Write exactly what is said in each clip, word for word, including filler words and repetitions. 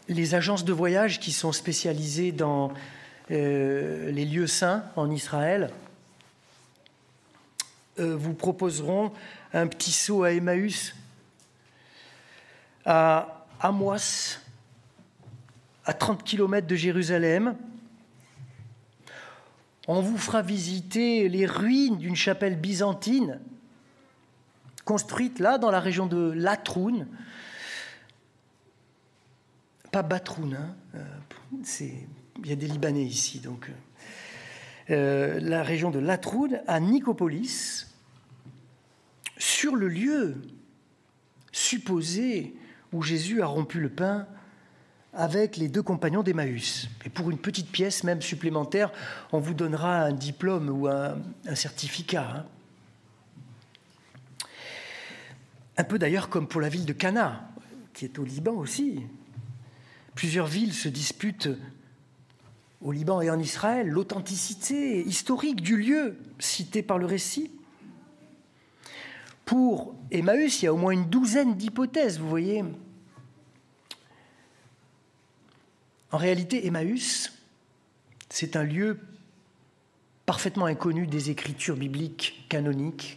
les agences de voyage qui sont spécialisées dans euh, les lieux saints en Israël euh, vous proposeront un petit saut à Emmaüs, à Amouas, à trente kilomètres de Jérusalem. On vous fera visiter les ruines d'une chapelle byzantine construite là, dans la région de Latroun. Pas Batroun, hein. euh, c'est, il y a des Libanais ici. Donc, euh, la région de Latroun, à Nicopolis, sur le lieu supposé où Jésus a rompu le pain avec les deux compagnons d'Emmaüs. Et pour une petite pièce, même supplémentaire, on vous donnera un diplôme ou un, un certificat. Hein. Un peu d'ailleurs comme pour la ville de Cana, qui est au Liban aussi. Plusieurs villes se disputent au Liban et en Israël l'authenticité historique du lieu cité par le récit. Pour Emmaüs, il y a au moins une douzaine d'hypothèses, vous voyez. En réalité, Emmaüs, c'est un lieu parfaitement inconnu des écritures bibliques canoniques.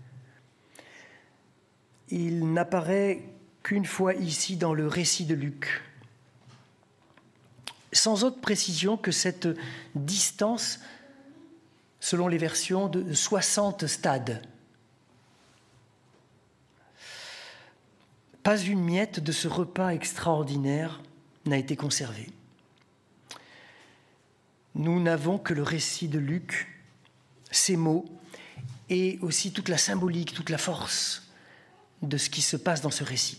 Il n'apparaît qu'une fois ici dans le récit de Luc, sans autre précision que cette distance, selon les versions, de soixante stades. Pas une miette de ce repas extraordinaire n'a été conservée. Nous n'avons que le récit de Luc, ses mots, et aussi toute la symbolique, toute la force de ce qui se passe dans ce récit.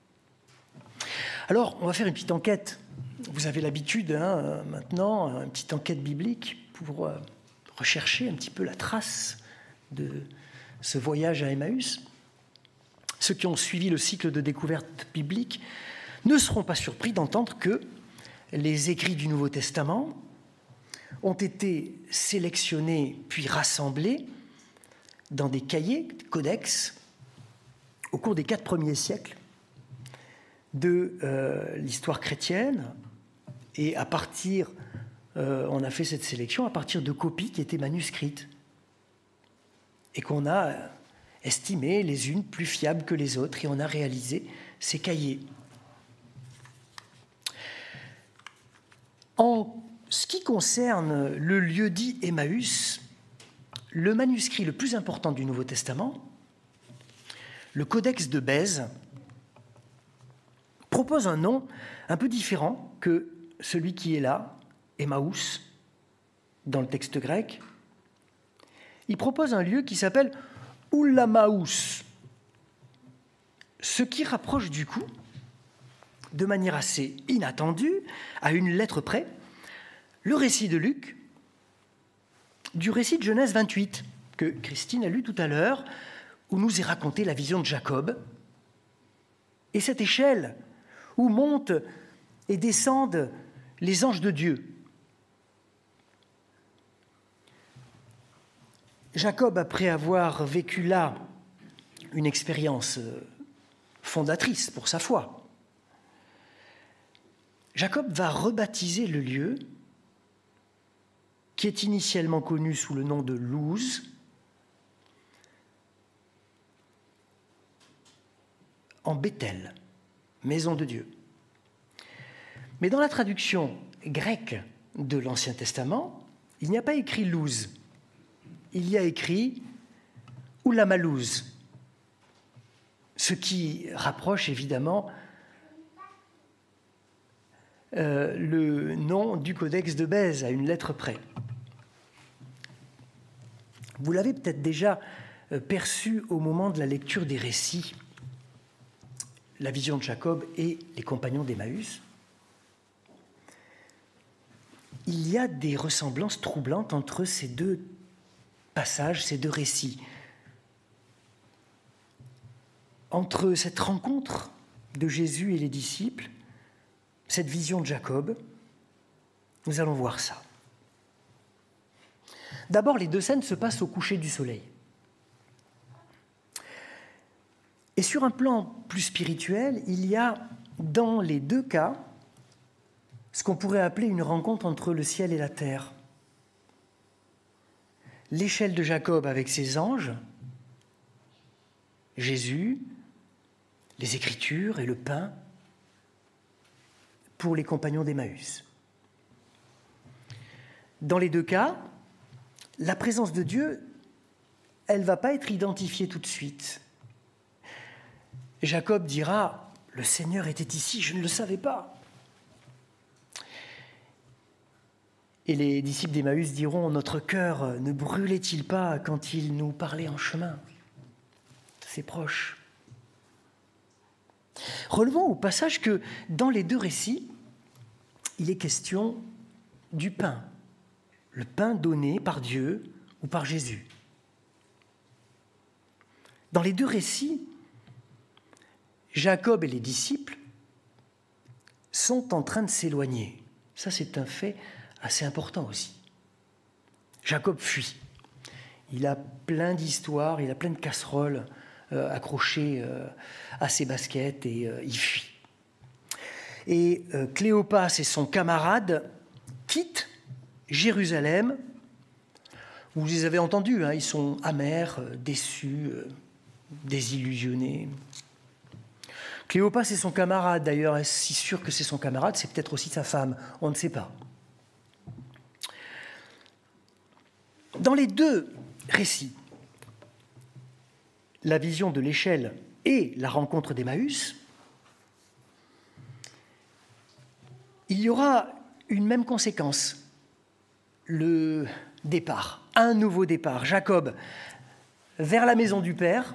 Alors, on va faire une petite enquête. Vous avez l'habitude, hein, maintenant, une petite enquête biblique pour euh, rechercher un petit peu la trace de ce voyage à Emmaüs. Ceux qui ont suivi le cycle de découverte biblique ne seront pas surpris d'entendre que les écrits du Nouveau Testament ont été sélectionnés puis rassemblés dans des cahiers, des codex, au cours des quatre premiers siècles de euh, l'histoire chrétienne. Et à partir, euh, on a fait cette sélection à partir de copies qui étaient manuscrites et qu'on a estimées les unes plus fiables que les autres, et on a réalisé ces cahiers. En ce qui concerne le lieu dit Emmaüs, le manuscrit le plus important du Nouveau Testament, le Codex de Bèze, propose un nom un peu différent que celui qui est là, Emmaüs, dans le texte grec. Il propose un lieu qui s'appelle Oulamaüs, ce qui rapproche du coup, de manière assez inattendue, à une lettre près, le récit de Luc du récit de Genèse vingt-huit, que Christine a lu tout à l'heure, où nous est racontée la vision de Jacob, et cette échelle où montent et descendent les anges de Dieu. Jacob, après avoir vécu là une expérience fondatrice pour sa foi, Jacob va rebaptiser le lieu qui est initialement connu sous le nom de Luz, en Bethel, maison de Dieu. Mais dans la traduction grecque de l'Ancien Testament, il n'y a pas écrit Luz, il y a écrit Oulamalouz, ce qui rapproche évidemment euh, le nom du Codex de Bèze à une lettre près. Vous l'avez peut-être déjà perçu au moment de la lecture des récits, la vision de Jacob et les compagnons d'Emmaüs. Il y a des ressemblances troublantes entre ces deux passages, ces deux récits. Entre cette rencontre de Jésus et les disciples, cette vision de Jacob, nous allons voir ça. D'abord, les deux scènes se passent au coucher du soleil. Et sur un plan plus spirituel, il y a dans les deux cas ce qu'on pourrait appeler une rencontre entre le ciel et la terre. L'échelle de Jacob avec ses anges, Jésus, les Écritures et le pain pour les compagnons d'Emmaüs. Dans les deux cas, la présence de Dieu, elle ne va pas être identifiée tout de suite. Jacob dira « Le Seigneur était ici, je ne le savais pas ». Et les disciples d'Emmaüs diront « Notre cœur ne brûlait-il pas quand il nous parlait en chemin ?» C'est proche. Relevons au passage que dans les deux récits, il est question du pain, le pain donné par Dieu ou par Jésus. Dans les deux récits, Jacob et les disciples sont en train de s'éloigner. Ça, c'est un fait assez important aussi. Jacob fuit. Il a plein d'histoires, il a plein de casseroles euh, accrochées euh, à ses baskets et euh, il fuit. Et euh, Cléopas et son camarade quittent Jérusalem. Vous les avez entendus, hein, ils sont amers, euh, déçus, euh, désillusionnés. Cléopas et son camarade, d'ailleurs, est-ce si sûr que c'est son camarade? C'est peut-être aussi sa femme, on ne sait pas. Dans les deux récits, la vision de l'échelle et la rencontre d'Emmaüs, il y aura une même conséquence, le départ, un nouveau départ. Jacob vers la maison du Père,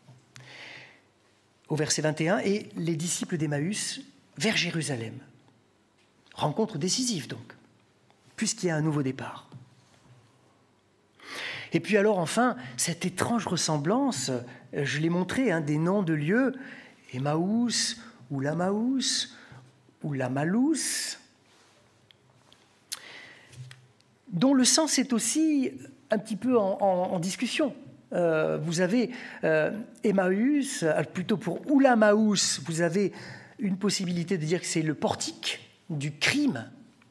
au verset vingt et un, et les disciples d'Emmaüs vers Jérusalem. Rencontre décisive donc, puisqu'il y a un nouveau départ. Et puis alors enfin, cette étrange ressemblance, je l'ai montré, hein, des noms de lieux, Emmaüs ou Lamaüs ou Lamalous, dont le sens est aussi un petit peu en, en, en discussion. Euh, vous avez euh, Emmaüs, plutôt pour Oulamaous, vous avez une possibilité de dire que c'est le portique du crime.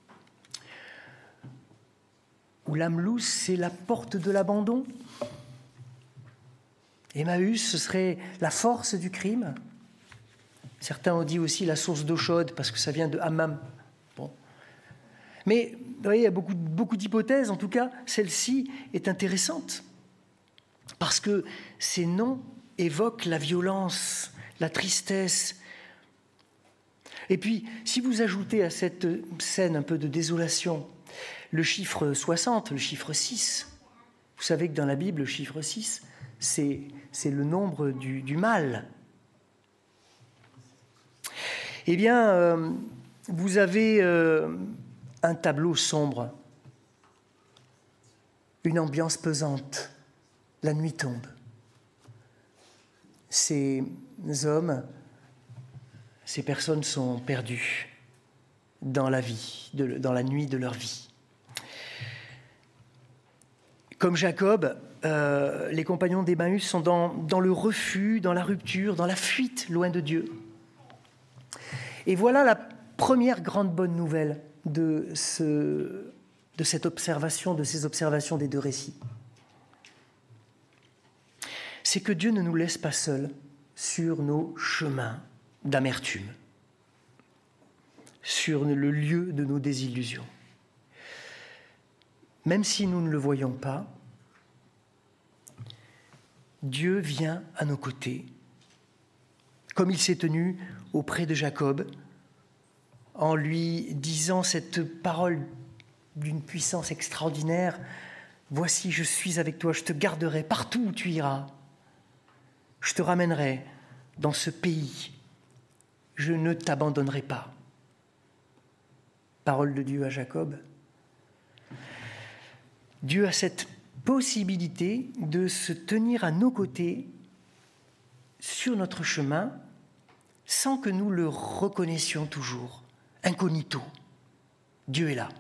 Oulamlous, c'est la porte de l'abandon. Emmaüs, ce serait la force du crime. Certains ont dit aussi la source d'eau chaude, parce que ça vient de Hammam. Bon. Mais vous voyez, il y a beaucoup, beaucoup d'hypothèses. En tout cas, celle-ci est intéressante. Parce que ces noms évoquent la violence, la tristesse. Et puis, si vous ajoutez à cette scène un peu de désolation le chiffre soixante, le chiffre six, vous savez que dans la Bible, le chiffre six, c'est, c'est le nombre du, du mal. Eh bien, euh, vous avez euh, un tableau sombre, une ambiance pesante. La nuit tombe. Ces hommes, ces personnes sont perdues dans la vie, de, dans la nuit de leur vie. Comme Jacob, euh, les compagnons d'Emmaüs sont dans, dans le refus, dans la rupture, dans la fuite, loin de Dieu. Et voilà la première grande bonne nouvelle de, ce, de cette observation, de ces observations des deux récits. C'est que Dieu ne nous laisse pas seuls sur nos chemins d'amertume, sur le lieu de nos désillusions. Même si nous ne le voyons pas, Dieu vient à nos côtés, comme il s'est tenu auprès de Jacob, en lui disant cette parole d'une puissance extraordinaire. « Voici, je suis avec toi, je te garderai partout où tu iras. Je te ramènerai dans ce pays. Je ne t'abandonnerai pas. » Parole de Dieu à Jacob. Dieu a cette possibilité de se tenir à nos côtés sur notre chemin sans que nous le reconnaissions toujours, incognito. Dieu est là.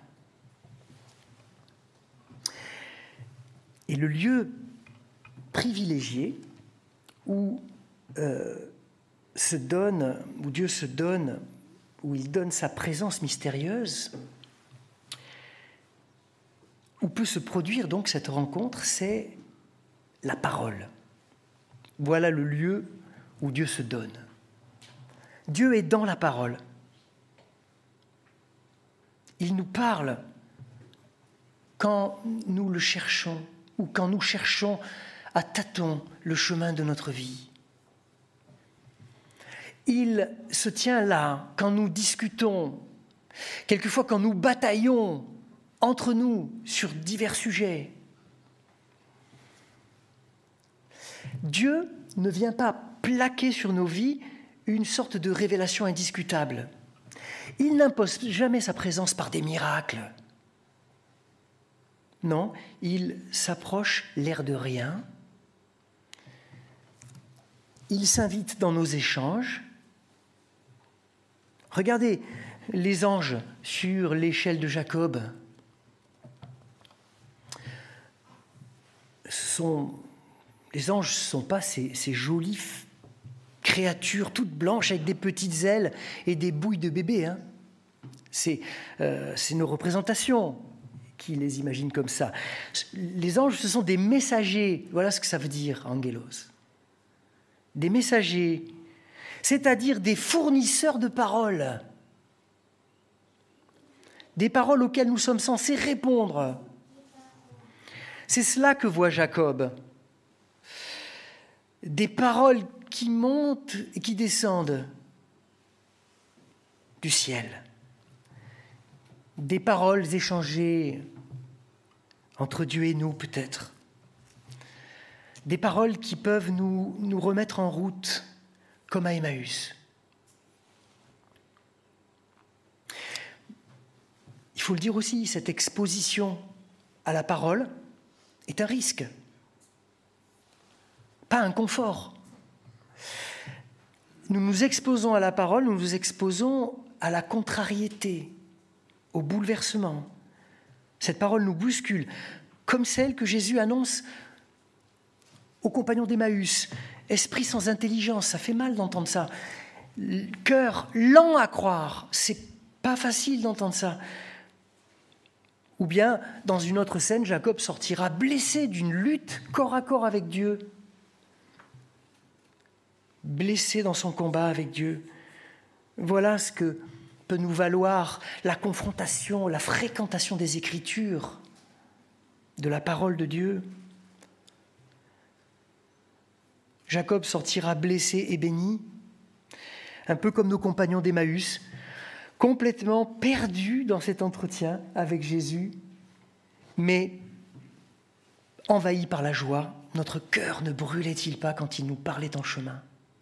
Et le lieu privilégié où, euh, se donne, où Dieu se donne, où il donne sa présence mystérieuse, où peut se produire donc cette rencontre, c'est la parole. Voilà le lieu où Dieu se donne. Dieu est dans la parole. Il nous parle quand nous le cherchons ou quand nous cherchons à tâtons le chemin de notre vie. Il se tient là quand nous discutons, quelquefois quand nous bataillons entre nous sur divers sujets. Dieu ne vient pas plaquer sur nos vies une sorte de révélation indiscutable. Il n'impose jamais sa présence par des miracles. Non, il s'approche l'air de rien. Il s'invite dans nos échanges. Regardez les anges sur l'échelle de Jacob. Ce sont, les anges ne sont pas ces, ces jolies créatures toutes blanches avec des petites ailes et des bouilles de bébé. Hein. C'est, euh, c'est nos représentations qui les imaginent comme ça. Les anges, ce sont des messagers. Voilà ce que ça veut dire, angelos. Des messagers, c'est-à-dire des fournisseurs de paroles. Des paroles auxquelles nous sommes censés répondre. C'est cela que voit Jacob. Des paroles qui montent et qui descendent du ciel. Des paroles échangées entre Dieu et nous, peut-être. Des paroles qui peuvent nous, nous remettre en route, comme à Emmaüs. Il faut le dire aussi, cette exposition à la parole est un risque, pas un confort. Nous nous exposons à la parole, nous nous exposons à la contrariété, au bouleversement. Cette parole nous bouscule, comme celle que Jésus annonce aux compagnons d'Emmaüs. Esprit sans intelligence, ça fait mal d'entendre ça. Cœur lent à croire, c'est pas facile d'entendre ça. Ou bien, dans une autre scène, Jacob sortira blessé d'une lutte corps à corps avec Dieu. Blessé dans son combat avec Dieu. Voilà ce que peut nous valoir la confrontation, la fréquentation des Écritures, de la parole de Dieu. Jacob sortira blessé et béni, un peu comme nos compagnons d'Emmaüs, complètement perdus dans cet entretien avec Jésus, mais envahis par la joie. Notre cœur ne brûlait-il pas quand il nous parlait en chemin ?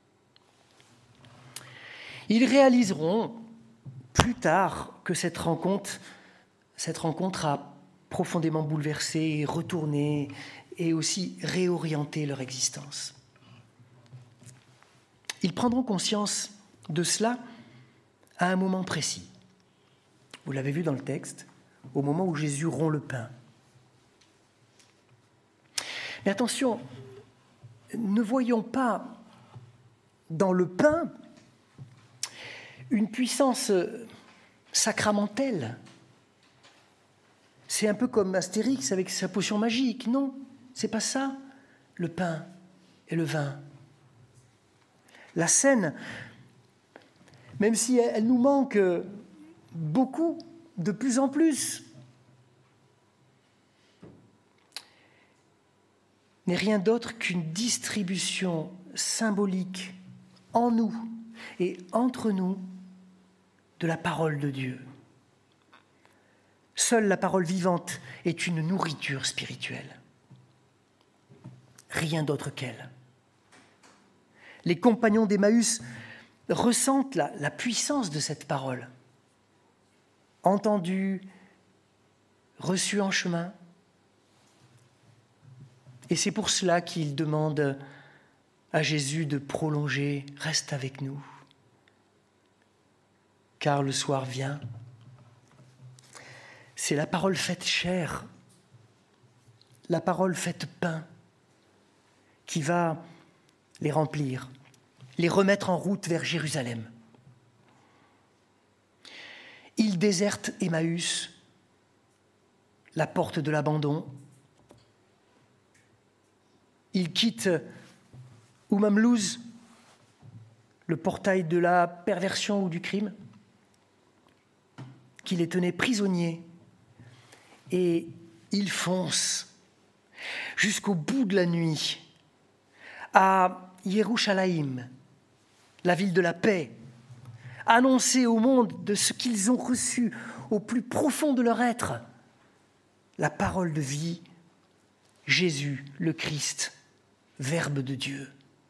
Ils réaliseront plus tard que cette rencontre, cette rencontre a profondément bouleversé, retourné et aussi réorienté leur existence. Ils prendront conscience de cela à un moment précis. Vous l'avez vu dans le texte, au moment où Jésus rompt le pain. Mais attention, ne voyons pas dans le pain une puissance sacramentelle. C'est un peu comme Astérix avec sa potion magique. Non, c'est pas ça, le pain et le vin. La scène, même si elle nous manque beaucoup, de plus en plus, n'est rien d'autre qu'une distribution symbolique en nous et entre nous de la parole de Dieu. Seule la parole vivante est une nourriture spirituelle. Rien d'autre qu'elle. Les compagnons d'Emmaüs ressentent la, la puissance de cette parole, entendue, reçue en chemin. Et c'est pour cela qu'ils demandent à Jésus de prolonger, reste avec nous, car le soir vient. C'est la parole faite chair, la parole faite pain, qui va les remplir, les remettre en route vers Jérusalem. Il déserte Emmaüs, la porte de l'abandon. Il quitte Oumamlouz, le portail de la perversion ou du crime, qui les tenait prisonniers. Et il fonce jusqu'au bout de la nuit à Yerushalayim, la ville de la paix, annoncer au monde de ce qu'ils ont reçu au plus profond de leur être, la parole de vie, Jésus, le Christ, Verbe de Dieu.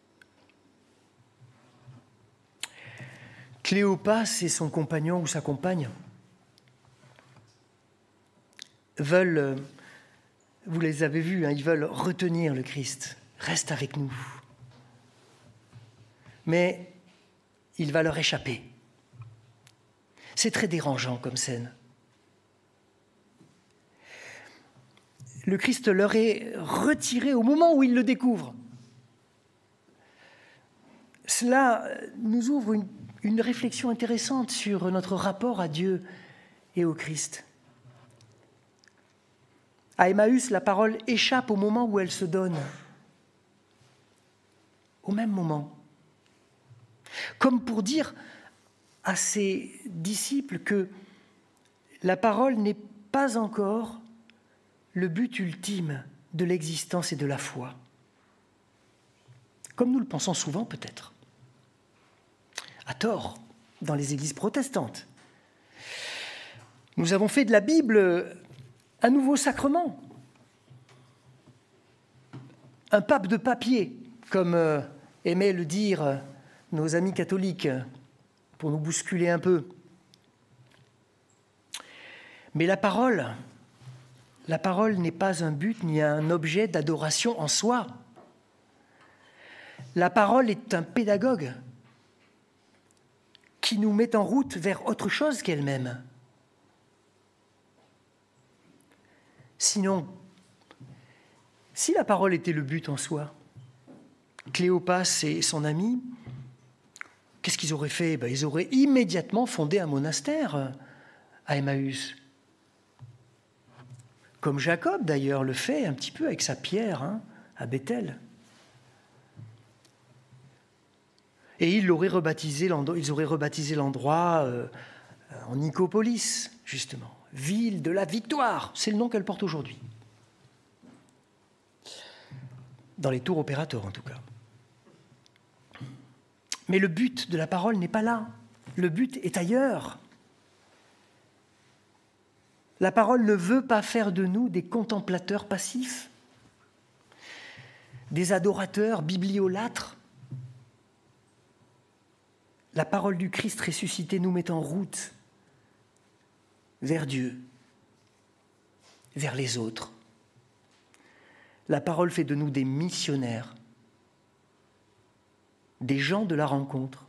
Cléopas et son compagnon ou sa compagne veulent, vous les avez vus, hein, ils veulent retenir le Christ. Reste avec nous. Mais il va leur échapper. C'est très dérangeant comme scène. Le Christ leur est retiré au moment où ils le découvrent. Cela nous ouvre une, une réflexion intéressante sur notre rapport à Dieu et au Christ. À Emmaüs, la parole échappe au moment où elle se donne. Au même moment. Comme pour dire à ses disciples que la parole n'est pas encore le but ultime de l'existence et de la foi. Comme nous le pensons souvent peut-être. À tort, dans les églises protestantes. Nous avons fait de la Bible un nouveau sacrement. Un pape de papier, comme euh, aimaient le dire euh, nos amis catholiques, pour nous bousculer un peu. Mais la parole, la parole n'est pas un but ni un objet d'adoration en soi. La parole est un pédagogue qui nous met en route vers autre chose qu'elle-même. Sinon, si la parole était le but en soi, Cléopas et son ami, qu'est-ce qu'ils auraient fait? Ben, ils auraient immédiatement fondé un monastère à Emmaüs. Comme Jacob, d'ailleurs, le fait un petit peu avec sa pierre hein, à Bethel. Et ils, auraient rebaptisé ils auraient rebaptisé l'endroit euh, en Nicopolis, justement. Ville de la victoire, c'est le nom qu'elle porte aujourd'hui. Dans les tours opérateurs, en tout cas. Mais le but de la parole n'est pas là. Le but est ailleurs. La parole ne veut pas faire de nous des contemplateurs passifs, des adorateurs bibliolâtres. La parole du Christ ressuscité nous met en route vers Dieu, vers les autres. La parole fait de nous des missionnaires, des gens de la rencontre.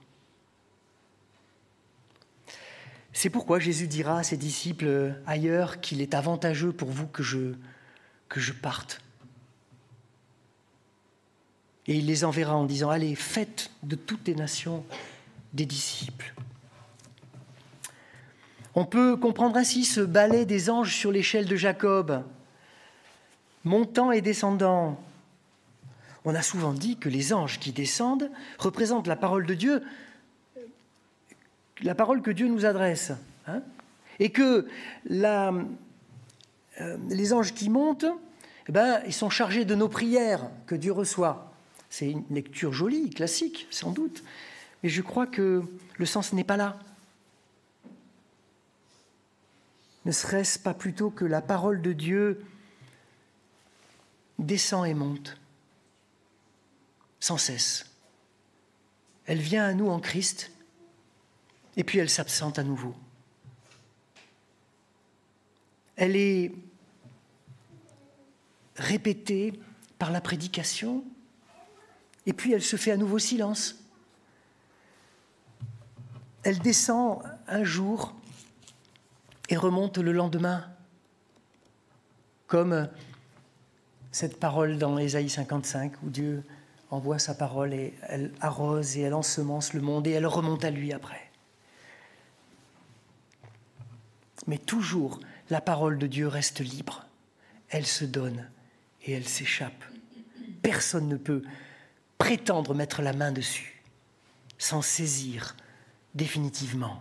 C'est pourquoi Jésus dira à ses disciples ailleurs qu'il est avantageux pour vous que je, que je parte. Et il les enverra en disant « Allez, faites de toutes les nations des disciples ». On peut comprendre ainsi ce ballet des anges sur l'échelle de Jacob, montant et descendant. On a souvent dit que les anges qui descendent représentent la parole de Dieu, la parole que Dieu nous adresse, hein, et que la, euh, les anges qui montent, eh ben, ils sont chargés de nos prières que Dieu reçoit. C'est une lecture jolie, classique, sans doute, mais je crois que le sens n'est pas là. Ne serait-ce pas plutôt que la parole de Dieu descend et monte, sans cesse. Elle vient à nous en Christ, et puis elle s'absente à nouveau. Elle est répétée par la prédication, et puis elle se fait à nouveau silence. Elle descend un jour et remonte le lendemain, comme cette parole dans Ésaïe cinquante-cinq, où Dieu envoie sa parole et elle arrose et elle ensemence le monde et elle remonte à lui après. Mais toujours, la parole de Dieu reste libre. Elle se donne et elle s'échappe. Personne ne peut prétendre mettre la main dessus, s'en saisir définitivement.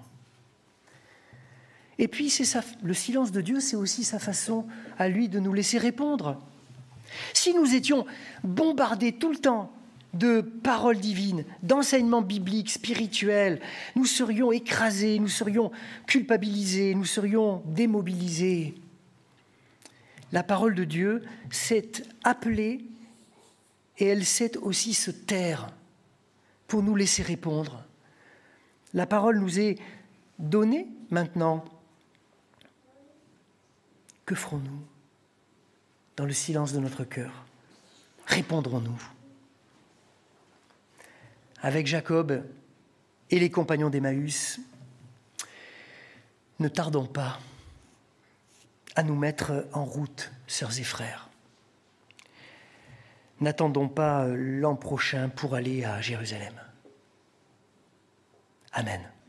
Et puis, c'est sa, le silence de Dieu, c'est aussi sa façon à lui de nous laisser répondre. Si nous étions bombardés tout le temps de paroles divines, d'enseignements bibliques, spirituels, nous serions écrasés, nous serions culpabilisés, nous serions démobilisés. La parole de Dieu s'est appelée et elle sait aussi se taire pour nous laisser répondre. La parole nous est donnée maintenant. Que ferons-nous dans le silence de notre cœur? Répondrons-nous? Avec Jacob et les compagnons d'Emmaüs, ne tardons pas à nous mettre en route, sœurs et frères. N'attendons pas l'an prochain pour aller à Jérusalem. Amen.